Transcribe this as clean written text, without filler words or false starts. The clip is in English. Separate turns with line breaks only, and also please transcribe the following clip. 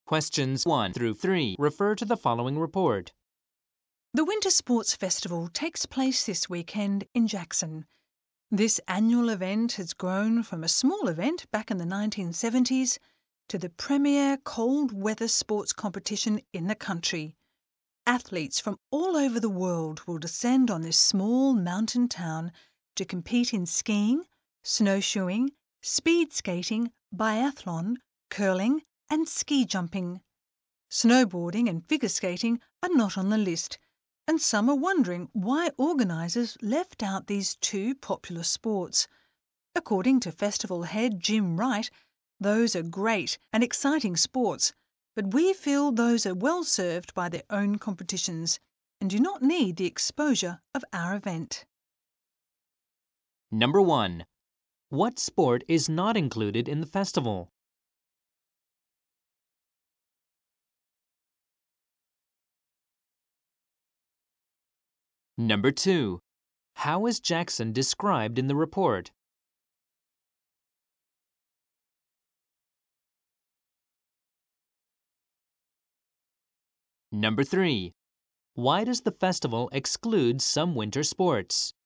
Questions 1 through 3 refer to the following report.
The Winter Sports Festival takes place this weekend in Jackson. This annual event has grown from a small event back in the 1970s to the premier cold weather sports competition in the country. Athletes from all over the world will descend on this small mountain town to compete in skiing, snowshoeing, speed skating, biathlon, curling and ski jumping. Snowboarding and figure skating are not on the list, and some are wondering why organisers left out these two popular sports. According to festival head Jim Wright, those are great and exciting sports, but we feel those are well served by their own competitions and do not need the exposure of our event.
Number 1. What sport is not included in the festival? Number 2. How is Jackson described in the report? Number 3. Why does the festival exclude some winter sports?